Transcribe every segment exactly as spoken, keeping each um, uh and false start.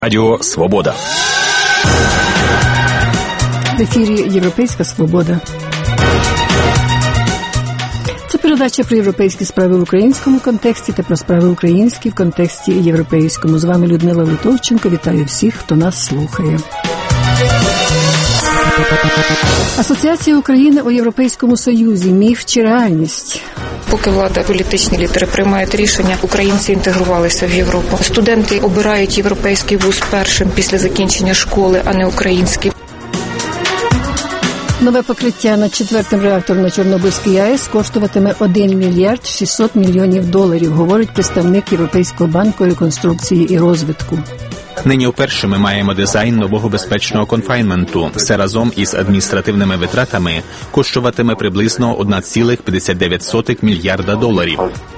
Радіо Свобода. В ефірі Європейська Свобода. Це передача про європейські справи в українському контексті та про справи українські в контексті європейському. З вами Людмила Литовченко. Вітаю всіх, хто нас слухає. Асоціація України у Європейському Союзі. Міф чи реальність? Поки влада, політичні лідери приймають рішення, українці інтегрувалися в Європу. Студенти обирають європейський вуз першим після закінчення школи, а не український. Нове покриття над четвертим реактором на Чорнобильській АЕС коштуватиме один мільярд шістсот мільйонів доларів, говорить представник Європейського банку реконструкції і розвитку. Нині вперше ми маємо дизайн нового безпечного конфайнменту. Все разом із адміністративними витратами коштуватиме приблизно один цілих п'ятдесят дев'ять сотих мільярда доларів.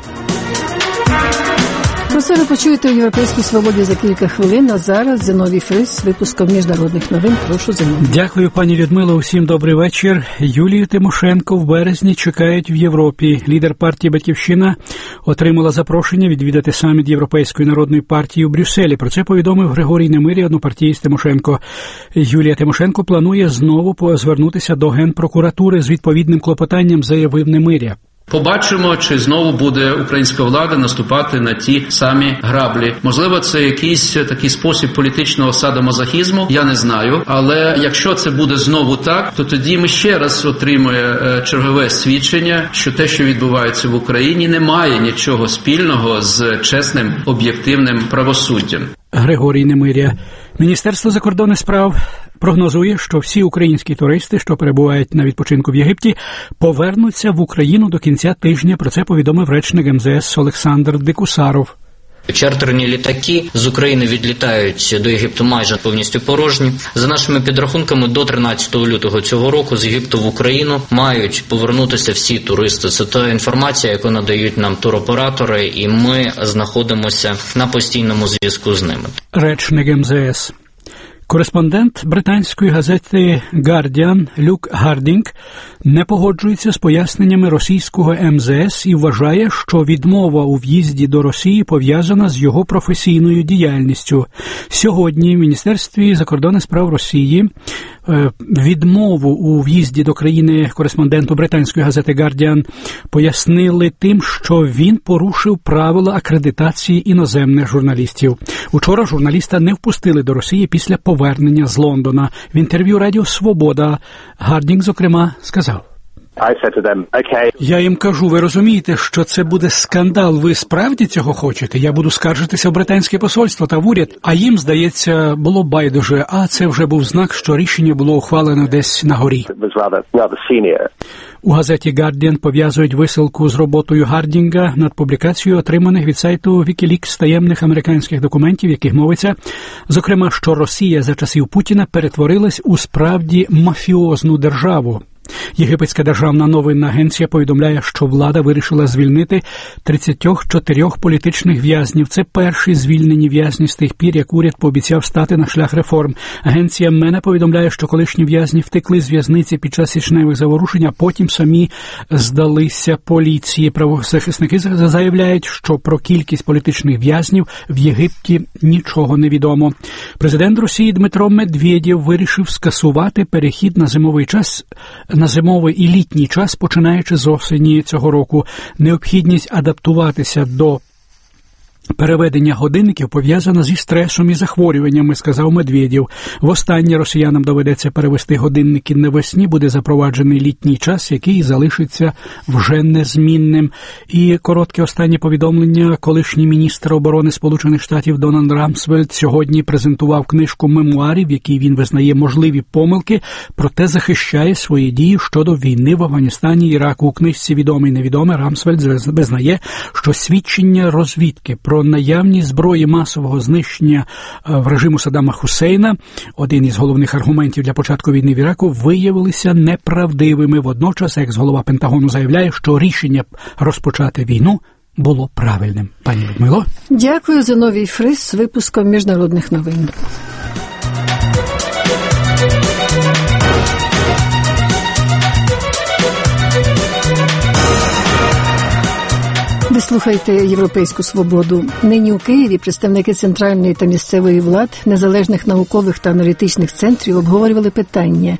Про це ви почуєте у «Європейській Свободі» за кілька хвилин, а зараз Зиновій Фрис з випуском міжнародних новин. Прошу, Зиновій. Дякую, пані Людмила. Усім добрий вечір. Юлію Тимошенко в березні чекають в Європі. Лідер партії «Батьківщина» отримала запрошення відвідати саміт Європейської народної партії у Брюсселі. Про це повідомив Григорій Немиря, однопартієць Тимошенко. Юлія Тимошенко планує знову звернутися до Генпрокуратури з відповідним клопотанням, заявив Немиря. Побачимо, чи знову буде українська влада наступати на ті самі граблі. Можливо, це якийсь такий спосіб політичного садомазохізму, я не знаю. Але якщо це буде знову так, то тоді ми ще раз отримуємо чергове свідчення, що те, що відбувається в Україні, не має нічого спільного з чесним, об'єктивним правосуддям. Григорій Немиря. Міністерство закордонних справ прогнозує, що всі українські туристи, що перебувають на відпочинку в Єгипті, повернуться в Україну до кінця тижня. Про це повідомив речник ем зе ес Олександр Дикусаров. Чартерні літаки з України відлітають до Єгипту майже повністю порожні. За нашими підрахунками, до тринадцятого лютого цього року з Єгипту в Україну мають повернутися всі туристи. Це та інформація, яку надають нам туроператори, і ми знаходимося на постійному зв'язку з ними. Речник ем зе ес. Кореспондент британської газети «Гардіан» Люк Гардінг не погоджується з поясненнями російського ем зе ес і вважає, що відмова у в'їзді до Росії пов'язана з його професійною діяльністю. Сьогодні в Міністерстві закордонних справ Росії відмову у в'їзді до країни кореспонденту британської газети «Гардіан» пояснили тим, що він порушив правила акредитації іноземних журналістів. Учора журналіста не впустили до Росії після повернення з Лондона. В інтерв'ю Радіо Свобода Гардінг, зокрема, сказав: Я їм кажу, ви розумієте, що це буде скандал, ви справді цього хочете? Я буду скаржитися в британське посольство та в уряд. А їм, здається, було байдуже, а це вже був знак, що рішення було ухвалено десь на горі. У газеті «Гардіан» пов'язують висилку з роботою Гардінга над публікацією отриманих від сайту Вікілікс таємних американських документів, яких мовиться, зокрема, що Росія за часів Путіна перетворилась у справді мафіозну державу. Єгипетська державна новинна агенція повідомляє, що влада вирішила звільнити тридцять чотири політичних в'язнів. Це перші звільнені в'язні з тих пір, як уряд пообіцяв стати на шлях реформ. Агенція Мена повідомляє, що колишні в'язні втекли з в'язниці під час січневих заворушень, а потім самі здалися поліції. Правозахисники заявляють, що про кількість політичних в'язнів в Єгипті нічого не відомо. Президент Росії Дмитро Медведєв вирішив скасувати перехід на зимовий час на зимовий і літній час, починаючи з осені цього року. Необхідність адаптуватися до переведення годинників пов'язана зі стресом і захворюваннями, сказав Медведєв. Востаннє росіянам доведеться перевести годинники навесні, буде запроваджений літній час, який залишиться вже незмінним. І коротке останнє повідомлення. Колишній міністр оборони Сполучених Штатів Дональд Рамсфельд сьогодні презентував книжку мемуарів, в якій він визнає можливі помилки, проте захищає свої дії щодо війни в Афганістані і Іраку. У книжці «Відоме і невідоме» Рамсфельд визнає, що свідчення розвідки про Про наявність зброї масового знищення в режиму Саддама Хусейна, один із головних аргументів для початку війни в Іраку, виявилися неправдивими. Водночас екс-голова Пентагону заявляє, що рішення розпочати війну було правильним. Пані Людмило. Дякую, Зиновій Фрис з випуском міжнародних новин. слухайте «Європейську свободу». Нині у Києві представники центральної та місцевої влад, незалежних наукових та аналітичних центрів обговорювали питання,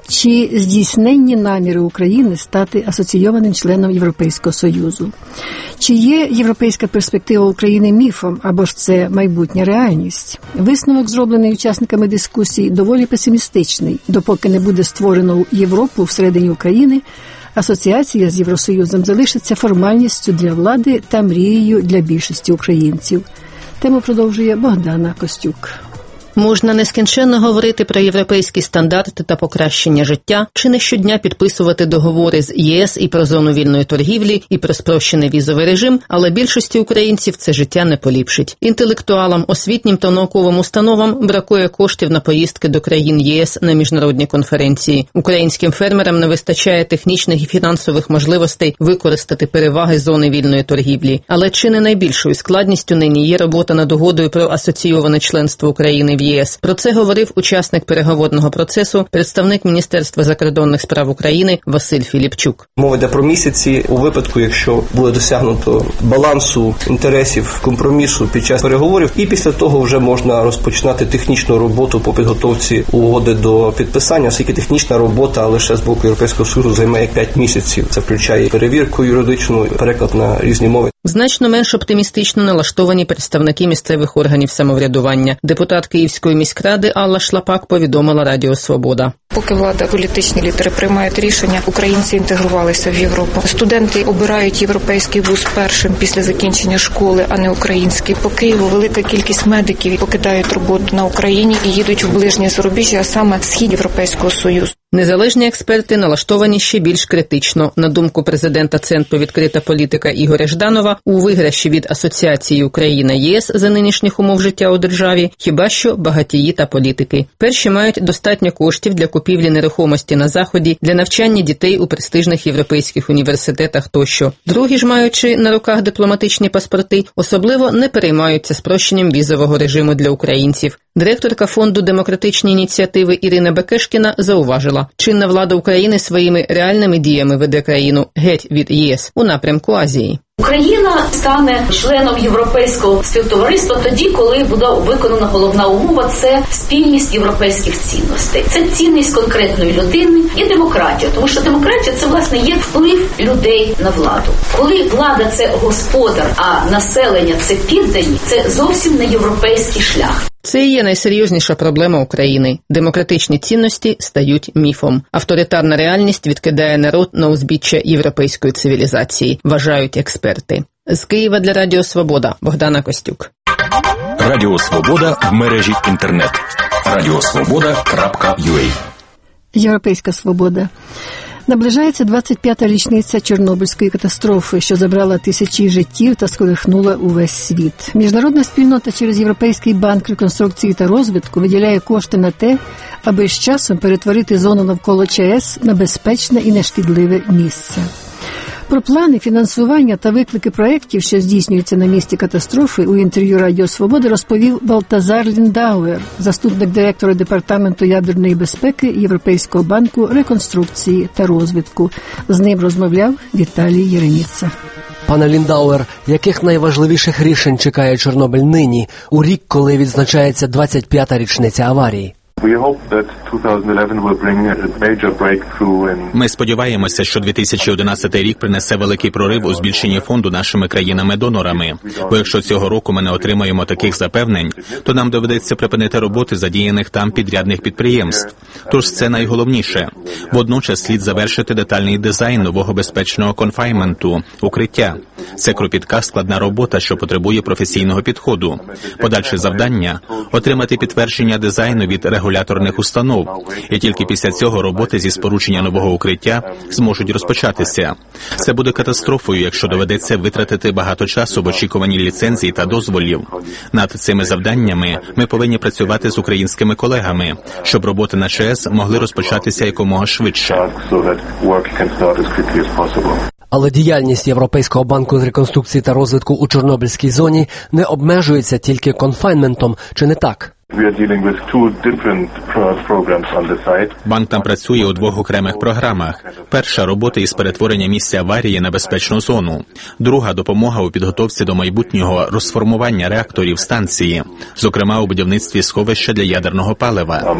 чи здійсненні наміри України стати асоційованим членом Європейського Союзу. Чи є європейська перспектива України міфом, або ж це майбутня реальність? Висновок, зроблений учасниками дискусії, доволі песимістичний. Допоки не буде створено Європу всередині України, асоціація з Євросоюзом залишиться формальністю для влади та мрією для більшості українців. Тему продовжує Богдана Костюк. Можна нескінченно говорити про європейські стандарти та покращення життя, чи не щодня підписувати договори з ЄС і про зону вільної торгівлі, і про спрощений візовий режим, але більшості українців це життя не поліпшить. Інтелектуалам, освітнім та науковим установам бракує коштів на поїздки до країн ЄС на міжнародні конференції. Українським фермерам не вистачає технічних і фінансових можливостей використати переваги зони вільної торгівлі. Але чи не найбільшою складністю нині є робота над угодою про асоційоване членство України в ЄС? Про це говорив учасник переговорного процесу, представник Міністерства закордонних справ України Василь Філіпчук. Мова йде про місяці у випадку, якщо буде досягнуто балансу інтересів, компромісу під час переговорів, і після того вже можна розпочинати технічну роботу по підготовці угоди до підписання, оскільки технічна робота лише з боку Європейського Союзу займає п'ять місяців. Це включає перевірку юридичну, переклад на різні мови. Значно менш оптимістично налаштовані представники місцевих органів самоврядування. Депутат Київської міськради Алла Шлапак повідомила Радіо Свобода. Поки влада, політичні лідери приймають рішення, українці інтегрувалися в Європу. Студенти обирають європейський вуз першим після закінчення школи, а не український. По Києву велика кількість медиків покидають роботу на Україні і їдуть в ближнє зарубіжжя, а саме в схід Європейського Союзу. Незалежні експерти налаштовані ще більш критично. На думку президента Центру «Відкрита політика» Ігоря Жданова, у виграші від асоціації Україна-ЄС за нинішніх умов життя у державі хіба що багатії та політики. Перші мають достатньо коштів для купівлі нерухомості на Заході, для навчання дітей у престижних європейських університетах тощо. Другі ж, маючи на руках дипломатичні паспорти, особливо не переймаються спрощенням візового режиму для українців. Директорка фонду «Демократичні ініціативи» Ірина Бекешкіна зауважила, чинна влада України своїми реальними діями веде країну геть від ЄС у напрямку Азії. Україна стане членом Європейського співтовариства тоді, коли буде виконана головна умова – це спільність європейських цінностей. Це цінність конкретної людини і демократія, тому що демократія – це, власне, є вплив людей на владу. Коли влада – це господар, а населення – це піддані, це зовсім не європейський шлях. Це і є найсерйозніша проблема України. Демократичні цінності стають міфом. Авторитарна реальність відкидає народ на узбіччя європейської цивілізації, вважають експерти. З Києва для Радіо Свобода Богдана Костюк. Радіо Свобода в мережі інтернет. радіосвобода крапка ю а. Європейська свобода. Наближається двадцять п'ята річниця Чорнобильської катастрофи, що забрала тисячі життів та сколихнула увесь світ. Міжнародна спільнота через Європейський банк реконструкції та розвитку виділяє кошти на те, аби з часом перетворити зону навколо ЧАЕС на безпечне і нешкідливе місце. Про плани, фінансування та виклики проєктів, що здійснюються на місці катастрофи, у інтерв'ю Радіо Свобода розповів Балтазар Ліндауер, заступник директора Департаменту ядерної безпеки Європейського банку реконструкції та розвитку. З ним розмовляв Віталій Єреніца. Пане Ліндауер, яких найважливіших рішень чекає Чорнобиль нині, у рік, коли відзначається двадцять п'ята річниця аварії? Ми сподіваємося, що дві тисячі одинадцятий рік принесе великий прорив у збільшенні фонду нашими країнами-донорами. Бо якщо цього року ми не отримаємо таких запевнень, то нам доведеться припинити роботи задіяних там підрядних підприємств. Тож це найголовніше. Водночас слід завершити детальний дизайн нового безпечного конфайнменту, укриття. Це кропітка, складна робота, що потребує професійного підходу. Подальше завдання – отримати підтвердження дизайну від регуляторних установ. І тільки після цього роботи зі спорудження нового укриття зможуть розпочатися. Це буде катастрофою, якщо доведеться витратити багато часу в очікуванні ліцензій та дозволів. Над цими завданнями ми повинні працювати з українськими колегами, щоб роботи на ЧАЕС могли розпочатися якомога швидше. Але діяльність Європейського банку з реконструкції та розвитку у Чорнобильській зоні не обмежується тільки конфайнментом, чи не так? Банк там працює у двох окремих програмах. Перша – робота із перетворення місця аварії на безпечну зону. Друга – допомога у підготовці до майбутнього розформування реакторів станції, зокрема у будівництві сховища для ядерного палива.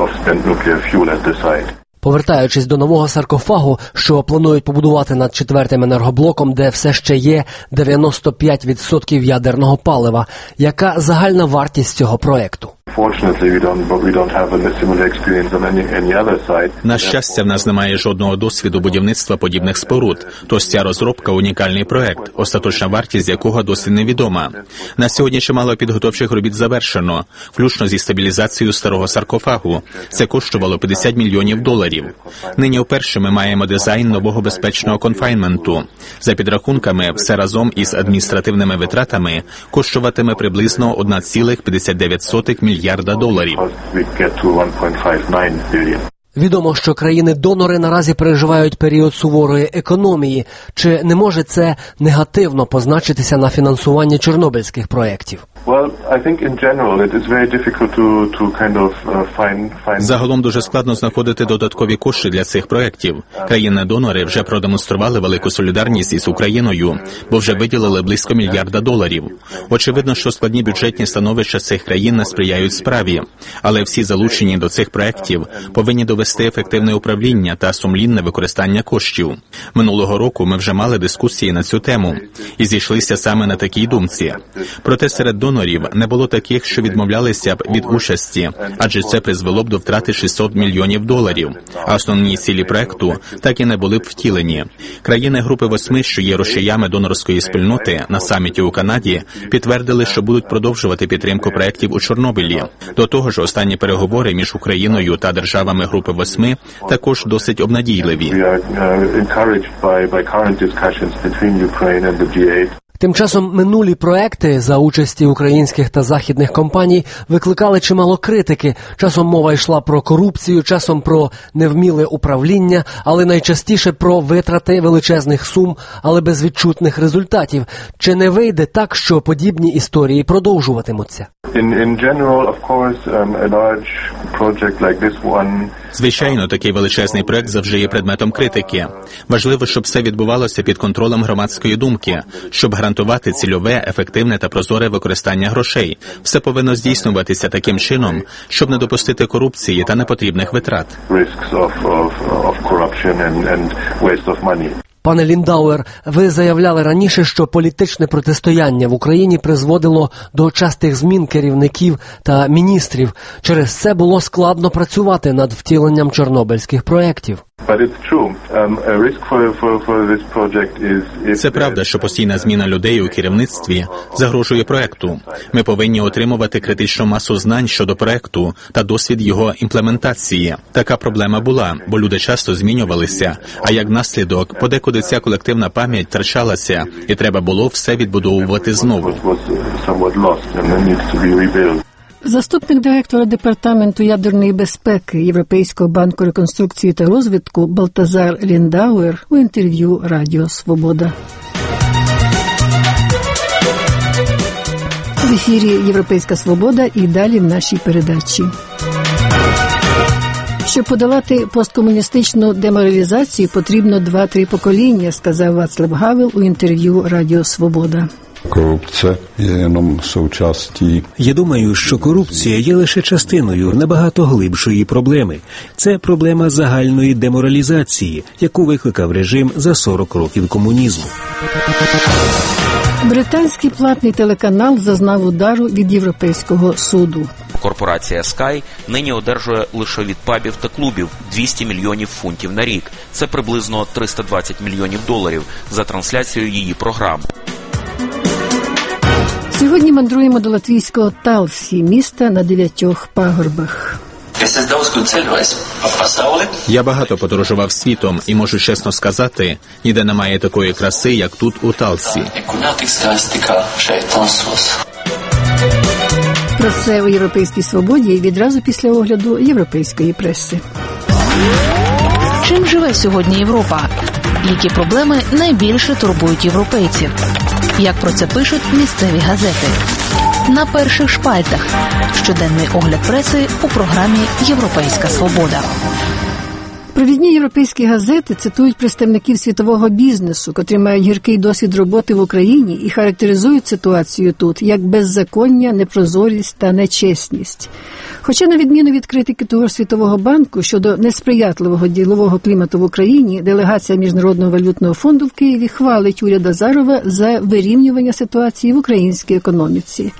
Повертаючись до нового саркофагу, що планують побудувати над четвертим енергоблоком, де все ще є дев'яносто п'ять відсотків ядерного палива, яка загальна вартість цього проекту? На щастя, в нас немає жодного досвіду будівництва подібних споруд, тож ця розробка – унікальний проект, остаточна вартість якого досі невідома. На сьогодні чимало підготовчих робіт завершено, включно зі стабілізацією старого саркофагу. Це коштувало п'ятдесят мільйонів доларів. Нині вперше ми маємо дизайн нового безпечного конфайнменту. За підрахунками, все разом із адміністративними витратами коштуватиме приблизно одна ціла п'ятдесят дев'ять сотих мільярда доларів. Відомо, що країни-донори наразі переживають період суворої економії. Чи не може це негативно позначитися на фінансуванні чорнобильських проєктів? Загалом дуже складно знаходити додаткові кошти для цих проєктів. Країни-донори вже продемонстрували велику солідарність із Україною, бо вже виділили близько мільярда доларів. Очевидно, що складні бюджетні становища цих країн не сприяють справі. Але всі залучені до цих проєктів повинні довести ефективне управління та сумлінне використання коштів. Минулого року ми вже мали дискусії на цю тему і зійшлися саме на такій думці. Проте серед донорів не було таких, що відмовлялися б від участі, адже це призвело б до втрати шістсот мільйонів доларів, а основні цілі проекту так і не були б втілені. Країни Групи восьми, що є рушіями донорської спільноти, на саміті у Канаді підтвердили, що будуть продовжувати підтримку проєктів у Чорнобилі. До того ж, останні переговори між Україною та державами Групи восьми також досить обнадійливі. Тим часом минулі проекти за участі українських та західних компаній викликали чимало критики. Часом мова йшла про корупцію, часом про невміле управління, але найчастіше про витрати величезних сум, але без відчутних результатів. Чи не вийде так, що подібні історії продовжуватимуться? Звичайно, такий величезний проект завжди є предметом критики. Важливо, щоб все відбувалося під контролем громадської думки, щоб гарантувати цільове, ефективне та прозоре використання грошей. Все повинно здійснюватися таким чином, щоб не допустити корупції та непотрібних витрат. Пане Ліндауер, ви заявляли раніше, що політичне протистояння в Україні призводило до частих змін керівників та міністрів. Через це було складно працювати над втіленням чорнобильських проєктів. Це правда, що постійна зміна людей у керівництві загрожує проекту. Ми повинні отримувати критичну масу знань щодо проекту та досвід його імплементації. Така проблема була, бо люди часто змінювалися, а як наслідок, подекуди ця колективна пам'ять втрачалася, і треба було все відбудовувати знову. Заступник директора Департаменту ядерної безпеки Європейського банку реконструкції та розвитку Балтазар Ліндауер у інтерв'ю Радіо Свобода. В ефірі Європейська Свобода і далі в нашій передачі. Щоб подолати посткомуністичну деморалізацію, потрібно два-три покоління, сказав Вацлав Гавел у інтерв'ю Радіо Свобода. Корупція є jenom součástí. Я думаю, що корупція є лише частиною набагато глибшої проблеми. Це проблема загальної деморалізації, яку викликав режим за сорок років комунізму. Британський платний телеканал зазнав удару від Європейського суду. Корпорація Sky нині одержує лише від пабів та клубів двісті мільйонів фунтів на рік. Це приблизно триста двадцять мільйонів доларів за трансляцію її програм. Сьогодні мандруємо до латвійського Талсі, міста на дев'ятьох пагорбах. Я багато подорожував світом і можу чесно сказати, ніде немає такої краси, як тут у Талсі. Про це у Європейській Свободі відразу після огляду європейської преси. Чим живе сьогодні Європа? Які проблеми найбільше турбують європейців? Як про це пишуть місцеві газети? на перших шпальтах. Щоденний огляд преси у програмі «Європейська свобода». Провідні європейські газети цитують представників світового бізнесу, котрі мають гіркий досвід роботи в Україні і характеризують ситуацію тут як беззаконня, непрозорість та нечесність. Хоча, на відміну від критики того ж Світового банку щодо несприятливого ділового клімату в Україні, делегація Міжнародного валютного фонду в Києві хвалить уряд Азарова за вирівнювання ситуації в українській економіці.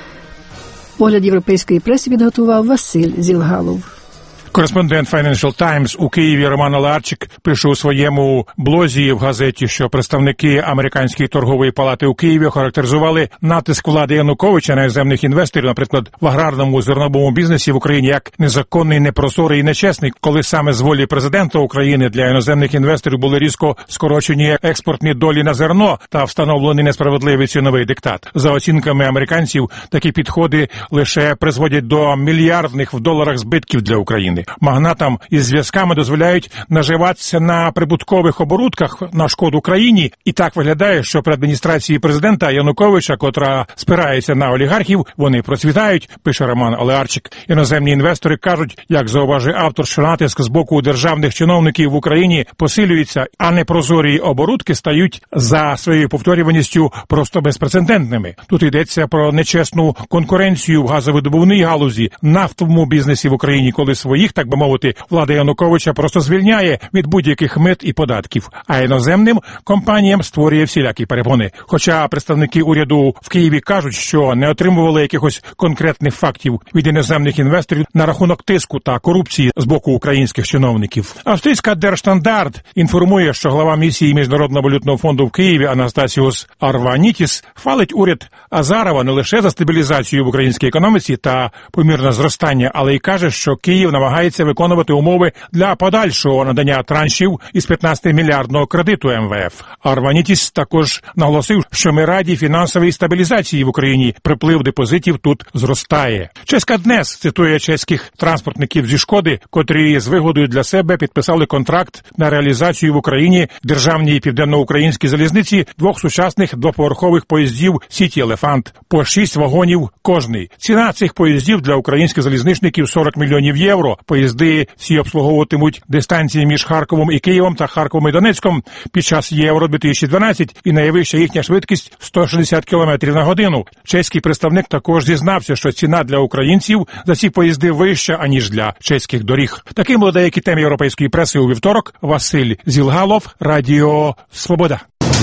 Огляд європейської преси підготував Василь Зілгалов. Кореспондент Financial Times у Києві Роман Олеарчик пише у своєму блозі в газеті, що представники Американської торгової палати у Києві характеризували натиск влади Януковича на іноземних інвесторів, наприклад, в аграрному зерновому бізнесі в Україні, як незаконний, непрозорий і нечесний, коли саме з волі президента України для іноземних інвесторів були різко скорочені експортні долі на зерно та встановлений несправедливий ціновий диктат. За оцінками американців, такі підходи лише призводять до мільярдних в доларах збитків для України. Магнатам із зв'язками дозволяють наживатися на прибуткових оборудках на шкоду країні. І так виглядає, що при адміністрації президента Януковича, котра спирається на олігархів, вони процвітають, пише Роман Олеарчик. Іноземні інвестори кажуть, як зауважує автор, що натиск з боку державних чиновників в Україні посилюється, а непрозорі оборудки стають за своєю повторюваністю просто безпрецедентними. Тут йдеться про нечесну конкуренцію в газовидобувній галузі, нафтовому бізнесі в Україні, коли своїх, так би мовити, влада Януковича просто звільняє від будь-яких мит і податків, а іноземним компаніям створює всілякі перепони. Хоча представники уряду в Києві кажуть, що не отримували якихось конкретних фактів від іноземних інвесторів на рахунок тиску та корупції з боку українських чиновників. Австрійська Держстандарт інформує, що глава місії Міжнародного валютного фонду в Києві Анастасіус Арванітіс хвалить уряд Азарова не лише за стабілізацію в українській економіці та помірне зростання, але й каже, що Київ намагається виконувати умови для подальшого надання траншів із п'ятнадцятимільярдного кредиту ем ве еф. Арванітіс також наголосив, що ми раді фінансовій стабілізації в Україні. Приплив депозитів тут зростає. Чеська ДНЕС цитує чеських транспортників зі Шкоди, котрі з вигодою для себе підписали контракт на реалізацію в Україні державній південноукраїнській залізниці двох сучасних двоповерхових поїздів «Сіті Елефант» по шість вагонів кожний. Ціна цих поїздів для українських залізничників сорок мільйонів євро. Поїзди ці обслуговуватимуть дистанції між Харковом і Києвом та Харковом і Донецьком під час Євро дві тисячі дванадцять, і найвища їхня швидкість сто шістдесят кілометрів на годину. Чеський представник також зізнався, що ціна для українців за ці поїзди вища, аніж для чеських доріг. Таким були деякі теми європейської преси у вівторок. Василь Зілгалов, Радіо Свобода.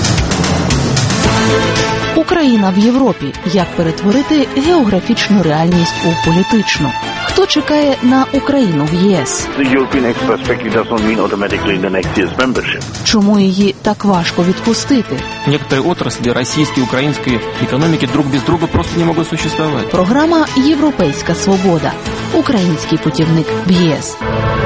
Україна в Європі. Як перетворити географічну реальність у політичну? Хто чекає на Україну в ЄС? Чому її так важко відпустити? Некоторые отрасли российской и украинской экономики друг без друга просто не могут существовать. Програма «Європейська свобода». Український путівник в ЄС.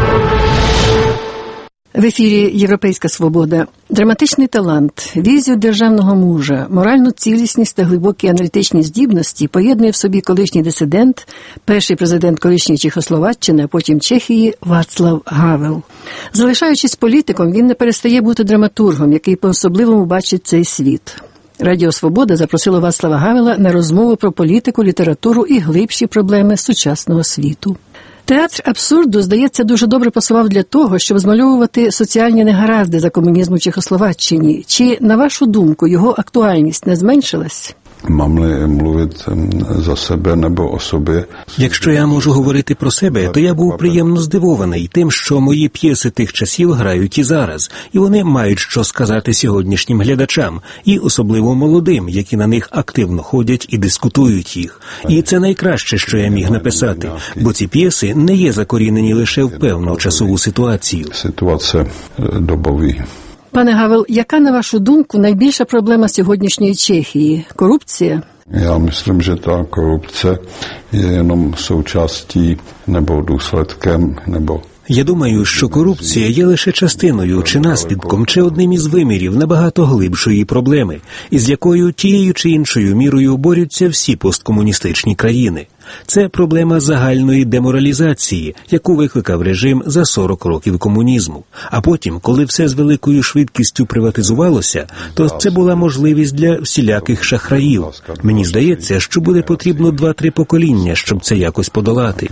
В ефірі «Європейська свобода». Драматичний талант, візію державного мужа, моральну цілісність та глибокі аналітичні здібності поєднує в собі колишній дисидент, перший президент колишньої Чехословаччини, а потім Чехії Вацлав Гавел. Залишаючись політиком, він не перестає бути драматургом, який по-особливому бачить цей світ. Радіо «Свобода» запросило Вацлава Гавела на розмову про політику, літературу і глибші проблеми сучасного світу. Театр абсурду, здається, дуже добре пасував для того, щоб змальовувати соціальні негаразди за комунізму в Чехословаччині. Чи, на вашу думку, його актуальність не зменшилась? Mám-li mluvit za sebe nebo o sobě. Якщо я можу говорити про себе, то я був приємно здивований тим, що мої п'єси тих часів грають і зараз, і вони мають що сказати сьогоднішнім глядачам, і особливо молодим, які на них активно ходять і дискутують їх. І це найкраще, що я міг написати, бо ці п'єси не є закорінені лише в певну часову ситуацію. Ситуація добові. Пане Гавел, яка, на вашу думку, найбільша проблема сьогоднішньої Чехії? Корупція? Já myslím, že ta korupce je jenom součástí nebo důsledkem nebo Я думаю, що корупція є лише частиною чи наслідком, чи одним із вимірів набагато глибшої проблеми, із якою тією чи іншою мірою борються всі посткомуністичні країни. Це проблема загальної деморалізації, яку викликав режим за сорок років комунізму. А потім, коли все з великою швидкістю приватизувалося, то це була можливість для всіляких шахраїв. Мені здається, що буде потрібно два-три покоління, щоб це якось подолати.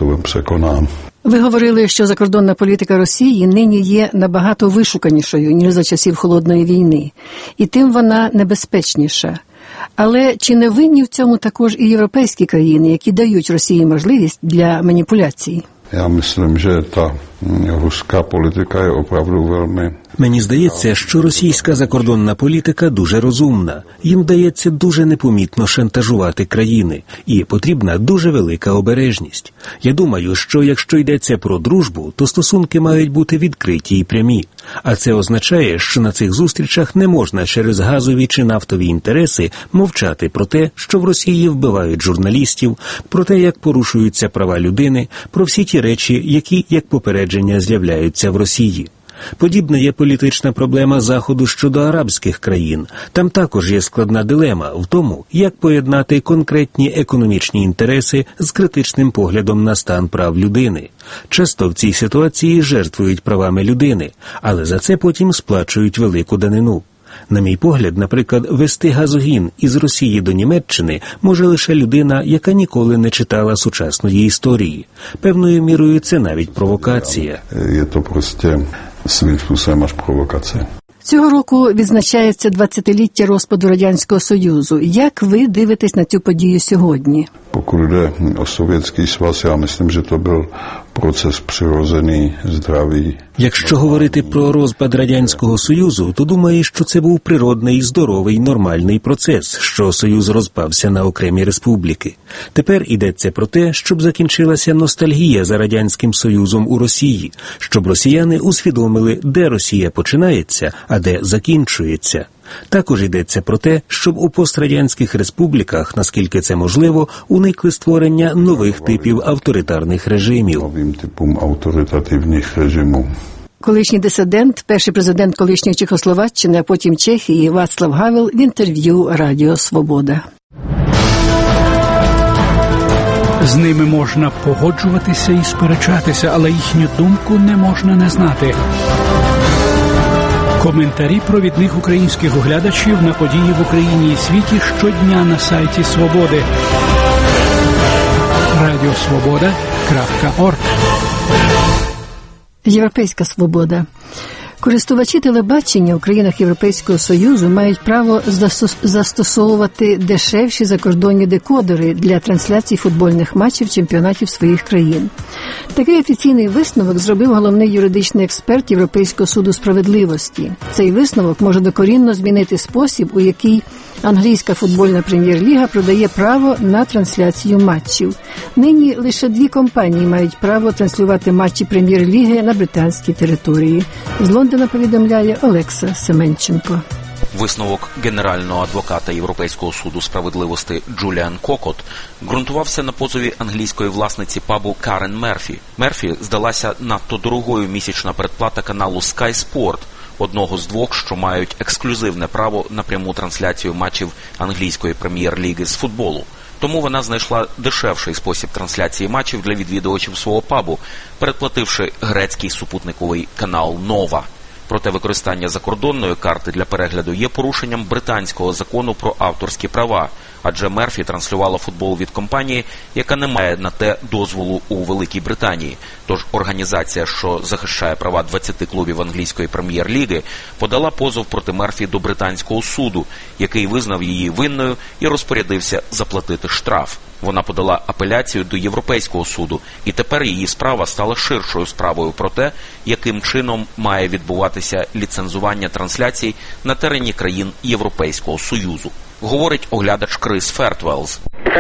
Ви говорили, що закордонна політика Росії нині є набагато вишуканішою, ніж за часів Холодної війни. І тим вона небезпечніша. Але чи не винні в цьому також і європейські країни, які дають Росії можливість для маніпуляцій? Я myslím, že ta ruská politika je opravdu velmi... Мені здається, що російська закордонна політика дуже розумна. Їм вдається дуже непомітно шантажувати країни. І потрібна дуже велика обережність. Я думаю, що якщо йдеться про дружбу, то стосунки мають бути відкриті і прямі. А це означає, що на цих зустрічах не можна через газові чи нафтові інтереси мовчати про те, що в Росії вбивають журналістів, про те, як порушуються права людини, про всі ті речі, які, як попередження, з'являються в Росії. Подібна є політична проблема Заходу щодо арабських країн. Там також є складна дилема в тому, як поєднати конкретні економічні інтереси з критичним поглядом на стан прав людини. Часто в цій ситуації жертвують правами людини, але за це потім сплачують велику данину. На мій погляд, наприклад, вести газогін із Росії до Німеччини може лише людина, яка ніколи не читала сучасної історії. Певною мірою це навіть провокація. Є то просто свій спосіб аж провокація. Цього року відзначається двадцятиліття розпаду Радянського Союзу. Як ви дивитесь на цю подію сьогодні? Pokud jde o Sovětský svaz, já myslím, že to byl proces přirozený, zdravý. Якщо говорити про розпад Радянського Союзу, то думаю, що це був природний, здоровий, нормальний процес, що Союз розпався на окремі республіки. Тепер йдеться про те, щоб закінчилася ностальгія за Радянським Союзом у Росії, щоб росіяни усвідомили, де Росія починається, а де закінчується. Також йдеться про те, щоб у пострадянських республіках, наскільки це можливо, уникли створення нових типів авторитарних режимів. Новим типом авторитативних режимів. Колишній дисидент, перший президент колишньої Чехословаччини, а потім Чехії Вацлав Гавел в інтерв'ю Радіо Свобода. З ними можна погоджуватися і сперечатися, але їхню думку не можна не знати. Коментарі провідних українських оглядачів на події в Україні і світі щодня на сайті Свободи. радіосвобода крапка орг. Європейська свобода. Користувачі телебачення у країнах Європейського Союзу мають право застосовувати дешевші закордонні декодери для трансляцій футбольних матчів чемпіонатів своїх країн. Такий офіційний висновок зробив головний юридичний експерт Європейського суду справедливості. Цей висновок може докорінно змінити спосіб, у який англійська футбольна прем'єр-ліга продає право на трансляцію матчів. Нині лише дві компанії мають право транслювати матчі прем'єр-ліги на британській території. З Лондона повідомляє Олекса Семенченко. Висновок генерального адвоката Європейського суду справедливості Джуліан Кокот ґрунтувався на позові англійської власниці пабу Карен Мерфі. Мерфі здалася надто дорогою місячна передплата каналу Sky Sport, одного з двох, що мають ексклюзивне право на пряму трансляцію матчів англійської прем'єр-ліги з футболу. Тому вона знайшла дешевший спосіб трансляції матчів для відвідувачів свого пабу, передплативши грецький супутниковий канал Нова. Проте використання закордонної карти для перегляду є порушенням британського закону про авторські права, адже Мерфі транслювала футбол від компанії, яка не має на те дозволу у Великій Британії. Тож організація, що захищає права двадцяти клубів англійської прем'єр-ліги, подала позов проти Мерфі до британського суду, який визнав її винною і розпорядився заплатити штраф. Вона подала апеляцію до Європейського суду, і тепер її справа стала ширшою справою про те, яким чином має відбуватися ліцензування трансляцій на терені країн Європейського Союзу. Говорить оглядач Крис Фертвелс.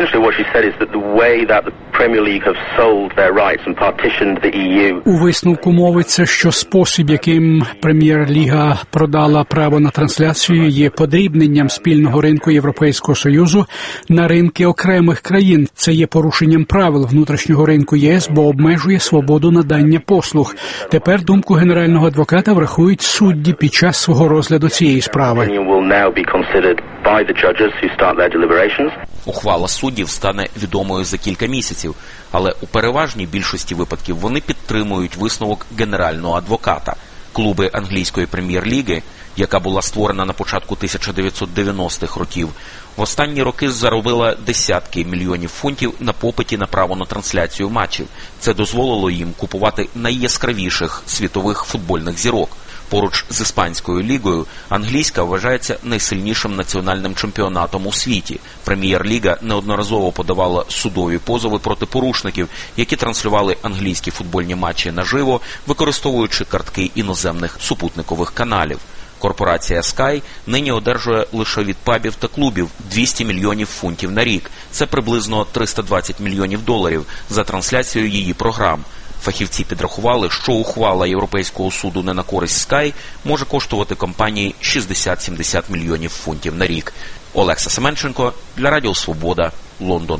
У висновку мовиться, що спосіб, яким Прем'єр-ліга продала право на трансляцію, є подрібненням спільного ринку Європейського Союзу на ринки окремих країн. Це є порушенням правил внутрішнього ринку ЄС, бо обмежує свободу надання послуг. Тепер думку генерального адвоката врахують судді під час свого розгляду цієї справи. by the judges who start their deliberations. Ухвала суддів стане відомою за кілька місяців, але у переважній більшості випадків вони підтримують висновок генерального адвоката. Клуби англійської прем'єр-ліги, яка була створена на початку тисяча дев'ятсот дев'яностих років, в останні роки заробила десятки мільйонів фунтів на попиті на право на трансляцію матчів. Це дозволило їм купувати найяскравіших світових футбольних зірок. Поруч з іспанською лігою, англійська вважається найсильнішим національним чемпіонатом у світі. Прем'єр-ліга неодноразово подавала судові позови проти порушників, які транслювали англійські футбольні матчі наживо, використовуючи картки іноземних супутникових каналів. Корпорація Sky нині одержує лише від пабів та клубів двісті мільйонів фунтів на рік. Це приблизно триста двадцять мільйонів доларів за трансляцію її програм. Фахівці підрахували, що ухвала Європейського суду не на користь Sky може коштувати компанії шістдесят-сімдесят мільйонів фунтів на рік. Олекса Семенченко для Радіо Свобода, Лондон.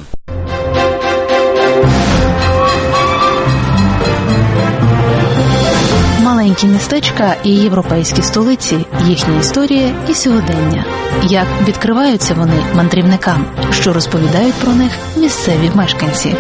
Маленькі містечка і європейські столиці, їхня історія і сьогодення. Як відкриваються вони мандрівникам, що розповідають про них місцеві мешканці.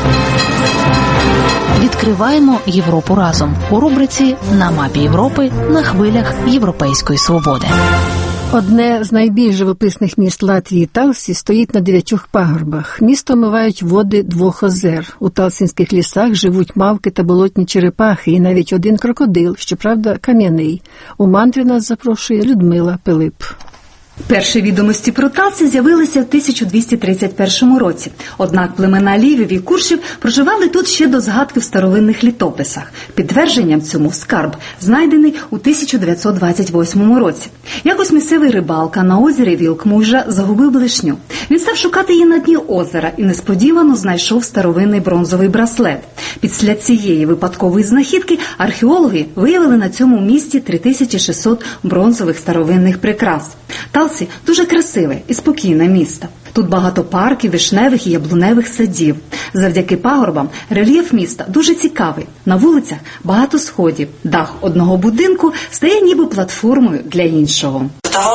Відкриваємо Європу разом у рубриці «На мапі Європи» на хвилях Європейської свободи. Одне з найбільш живописних міст Латвії Талсі стоїть на дев'ятьох пагорбах. Місто омивають води двох озер. У талсінських лісах живуть мавки та болотні черепахи і навіть один крокодил, щоправда, кам'яний. У мандрі нас запрошує Людмила Пилип. Перші відомості про Талсі з'явилися в тисяча двісті тридцять першому році. Однак племена лівів і куршів проживали тут ще до згадки в старовинних літописах. Підтвердженням цьому скарб, знайдений у тисяча дев'ятсот двадцять восьмому році. Якось місцевий рибалка на озері Вілкмужа загубив блешню. Він став шукати її на дні озера і несподівано знайшов старовинний бронзовий браслет. Після цієї випадкової знахідки археологи виявили на цьому місці три тисячі шістсот бронзових старовинних прикрас. Талсі – дуже красиве і спокійне місто. Тут багато парків, вишневих і яблуневих садів. Завдяки пагорбам рельєф міста дуже цікавий. На вулицях багато сходів. Дах одного будинку стає ніби платформою для іншого.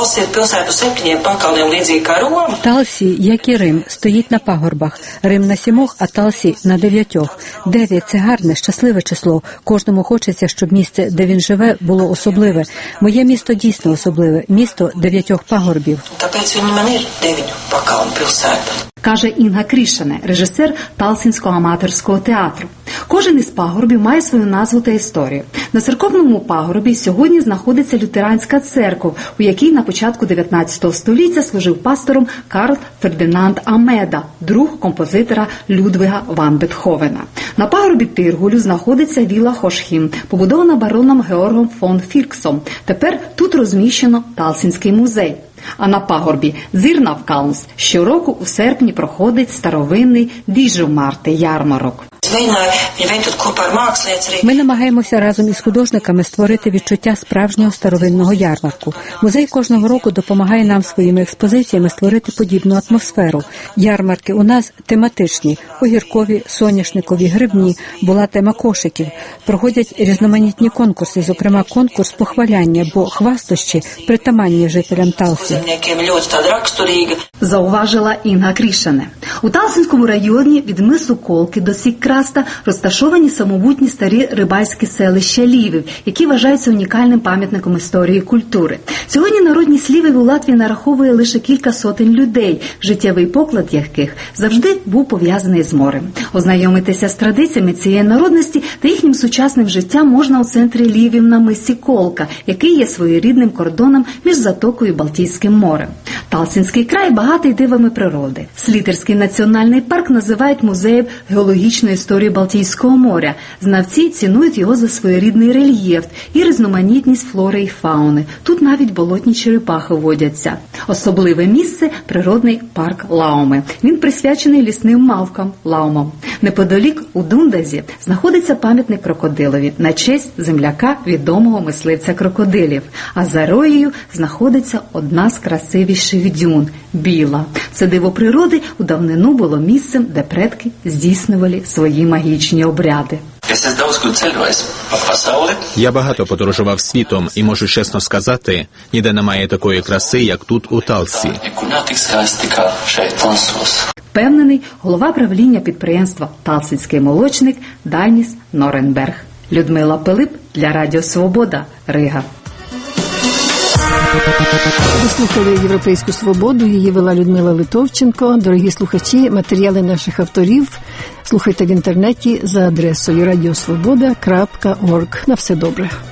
Талсі, як і Рим, стоїть на пагорбах. Рим на сімох, а Талсі на дев'ятьох. Дев'ять – це гарне, щасливе число. Кожному хочеться, щоб місце, де він живе, було особливе. Моє місто дійсно особливе. Місто дев'ятьох пагорбів. Каже Інга Крішане, режисер Талсінського аматорського театру. Кожен із пагорбів має свою назву та історію. На церковному пагорбі сьогодні знаходиться лютеранська церква, у якій на початку дев'ятнадцятого століття служив пастором Карл Фердинанд Амеда, друг композитора Людвига ван Бетховена. На пагорбі Тиргулю знаходиться вілла Хошхім, побудована бароном Георгом фон Фірксом. Тепер тут розміщено Талсінський музей. А на пагорбі Зірнавкалнс щороку у серпні проходить старовинний Діжумарте ярмарок. Ми намагаємося разом із художниками створити відчуття справжнього старовинного ярмарку. Музей кожного року допомагає нам своїми експозиціями створити подібну атмосферу. Ярмарки у нас тематичні – огіркові, соняшникові, грибні, була тема кошиків. Проходять різноманітні конкурси, зокрема конкурс похваляння, бо хвастощі притаманні жителям Талсі. Зауважила Інга Крішане. У Талсінському районі від мису Колки до Сіккраста розташовані самобутні старі рибальські селища Лівів, які вважаються унікальним пам'ятником історії і культури. Сьогодні народні слівів у Латвії нараховує лише кілька сотень людей, життєвий поклад яких завжди був пов'язаний з морем. Ознайомитися з традиціями цієї народності та їхнім сучасним життям можна у центрі Лівів на мисі Колка, який є своєрідним кордоном між Затокою і Балтійським морем. Талсінський край багатий дивами природи. Слітерський національний парк називають музеєм геологічної історії Балтійського моря. Знавці цінують його за своєрідний рельєф і різноманітність флори і фауни. Тут навіть болотні черепахи водяться. Особливе місце – природний парк Лауми. Він присвячений лісним мавкам Лаумам. Неподалік у Дундазі знаходиться пам'ятник крокодилові на честь земляка відомого мисливця крокодилів. А за Роєю знаходиться одна з красивіших дюн – Біла. Це диво природи у давнину було місцем, де предки здійснювали свої магічні обряди. Я багато подорожував світом і можу чесно сказати, ніде немає такої краси, як тут у Талсі. Впевнений голова правління підприємства «Талсицький молочник» Даніс Норенберг. Людмила Пилип для Радіо Свобода, Рига. Ви слухали «Європейську свободу», її вела Людмила Литовченко. Дорогі слухачі, матеріали наших авторів слухайте в інтернеті за адресою радіосвобода крапка орг. На все добре.